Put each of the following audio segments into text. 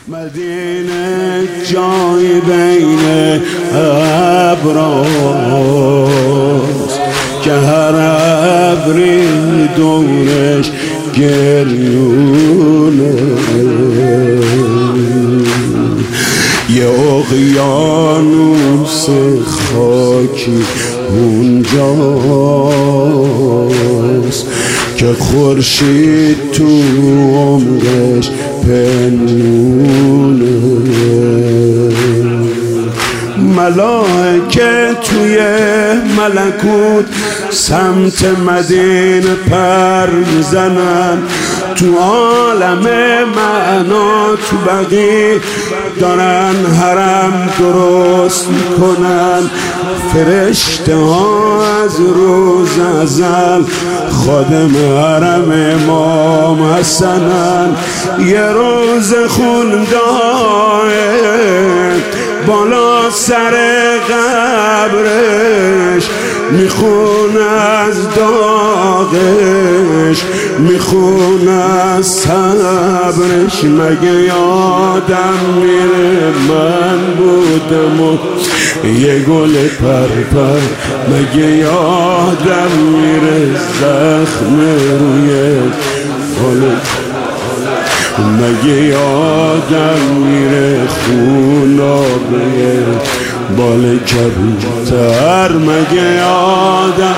مدینه جای بین ابراست که هر ابری دورش گریونه، یه اقیانوس خاکی اونجاست که خورشید تو عمرش پنهونه. ملائکه توی ملکوت سمت مدینه پر میزنن، تو عالم معنا تو بقیع دارن حرم درست میکنن. فرشته ها از روز ازل خادم حرم امام حسنن. یه روز خوندای بالا سر قبرش میخون از داغش، میخون از صبرش. مگه یادم میره من بودم و یه گل پرپر، مگه یادم میره زخم روی گل، مگه یادم میره خونابه بال کبوتر، مگه یادم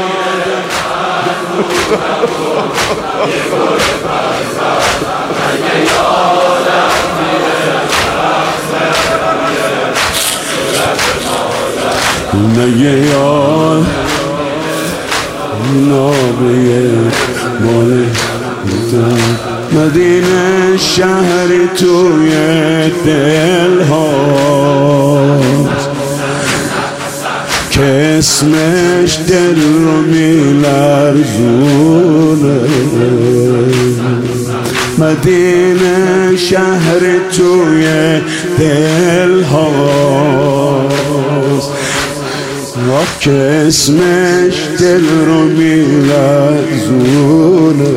مگه یادم نابه بال مدینه شهری توی دل هاست که اسمش دل رو میلرزونه. مدینه شهری توی دل هاست که اسمش دل رو میلرزونه،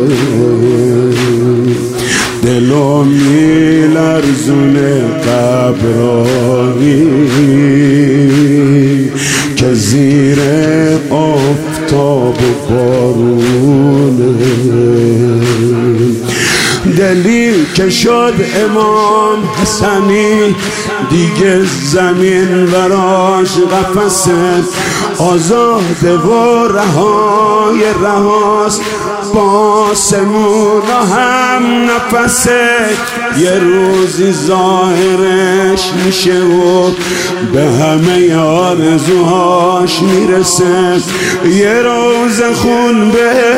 دلو میلرزونه قبرانی که زیر آفتاب و بارونه. دلی که شد امام حسنی دیگه زمین براش قفسه، آزاده و رهای رهاست با آسمون هم نفسه. یه روزی ظاهرش میشه و به همه آرزوهاش میرسه. یه روز خون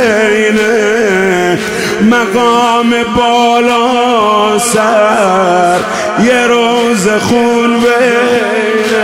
بینه مقام بالا سر، یه روز خون بینه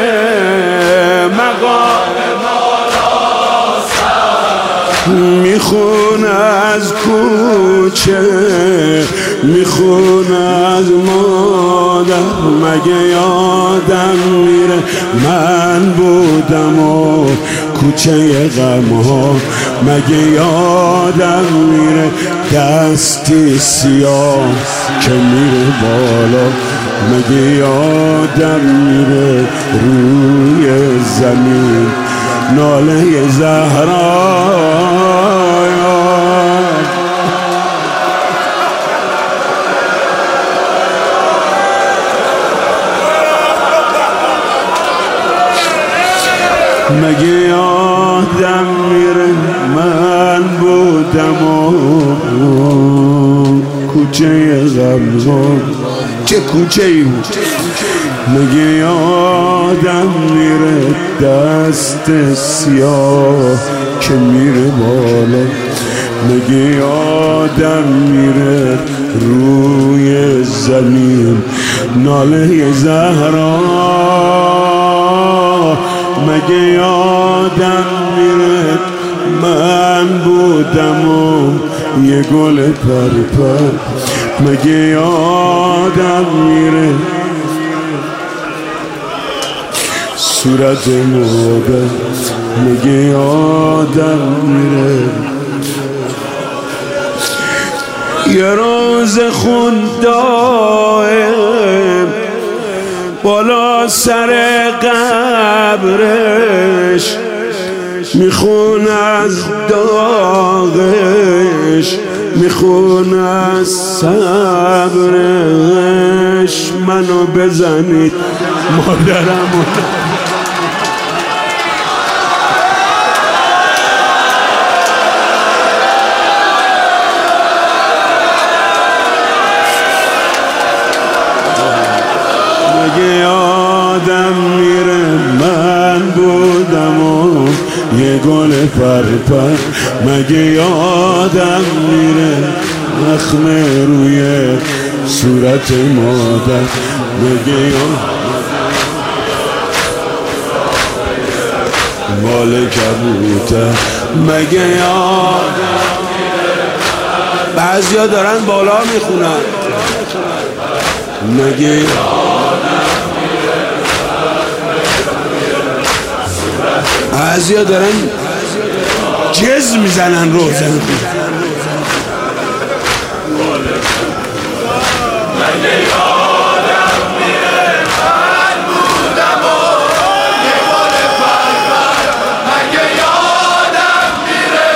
مقام بالا سر. میخون از کوچه، میخون از مادر، مگه یادم میره من بودم و کوچه غم ها، مگه یادم میره دستی سیاه که میره بالا، مگه یادم میره روی زمین ناله زهرا. مگه یادم میره من بودم و کوچه غمزان، چه کوچه ای بود. مگه یادم میره دست سیاه که میره بالا، مگه یادم میره روی زمین ناله زهرا. مگه یادم میره من بودم و یه گل پرپر، مگه یادم میره صورت مادر، مگه یادم میره یه روز خوندای سر قبرش میخون از داغش، میخون از صبرش. منو بزنید مادرمو مگه آدم میره من بودم و یه گل پرپر. مگه یادم میره زخم روی صورت مادر. مگه مال کبوتر. مگه یادم میره. بعضیا دارن بالا میخونن. مگه بعضیا دارن جز میزنن روزه میخونن. مگه یادم میره من بودم و یه گل پرپر. مگه یادم میره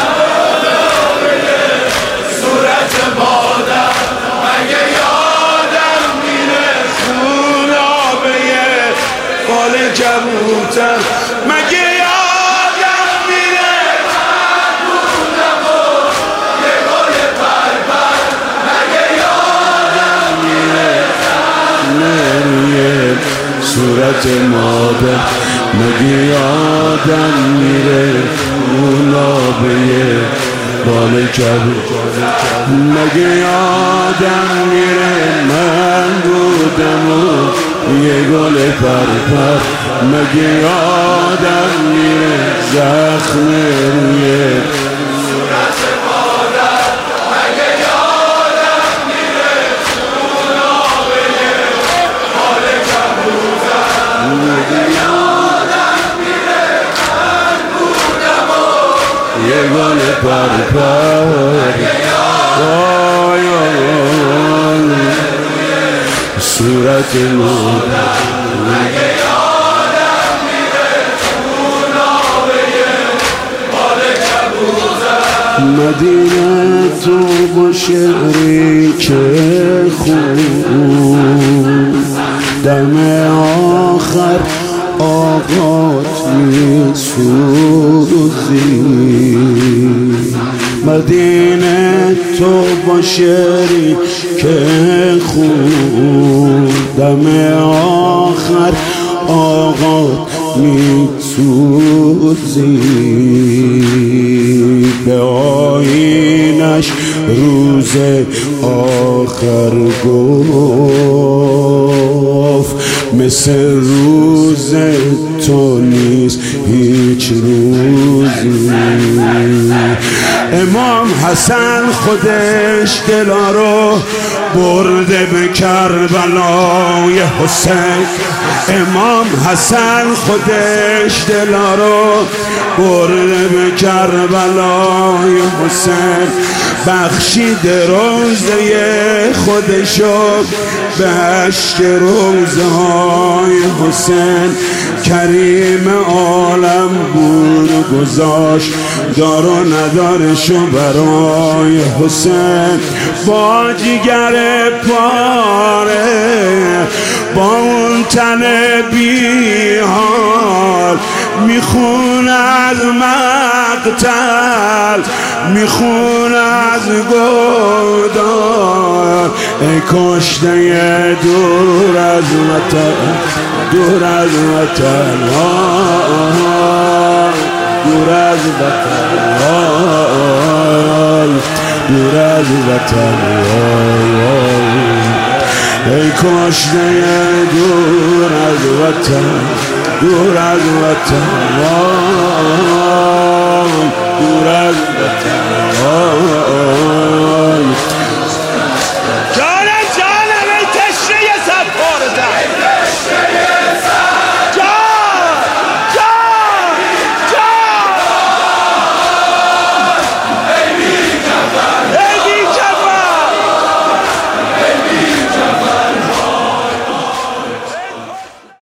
صورت مادر. مگه یادم میره خونابه بال کبوتر. مگه یادم میره من بودم و یه گل پرپر. مگه یادم میره روی صورت مادر. مگه یادم میره خونابه بال کبوتر. مگه یادم میره من بودم و یه گل پرپر. مگه یادم میره زخم روی صورت مادر. مگه یادم میره خونابه بال کبوتر. مگه یادم میره من بودم و یه گل پرپر. صورت مادر. مگه یادم میره خونابه بال کبوتر. مدینه تو با شعری که خون دم آخر آقات میسوزی. مدینه تو با شعری که خون دم آخر آقات میسوزی. به آیینش روز آخر گفت مثل روز تو نیست هیچ روزی. امام حسن خودش دلا رو برده به کربلای حسین. امام حسن خودش دلا رو برده به کربلای حسین. بخشید روزه خودشو بهشت روزه های حسین. کریم عالم بود گذاشت دار و ندارشو برای حسین. با جگر پاره با اون تن بیحال میخون از مقتل، میخون از گودار. ای کشته دور از وطن، دور از وطن، دور از وطن، دور از وطن. ای کشته دور از وطن، دور از وطن، دور از وطن.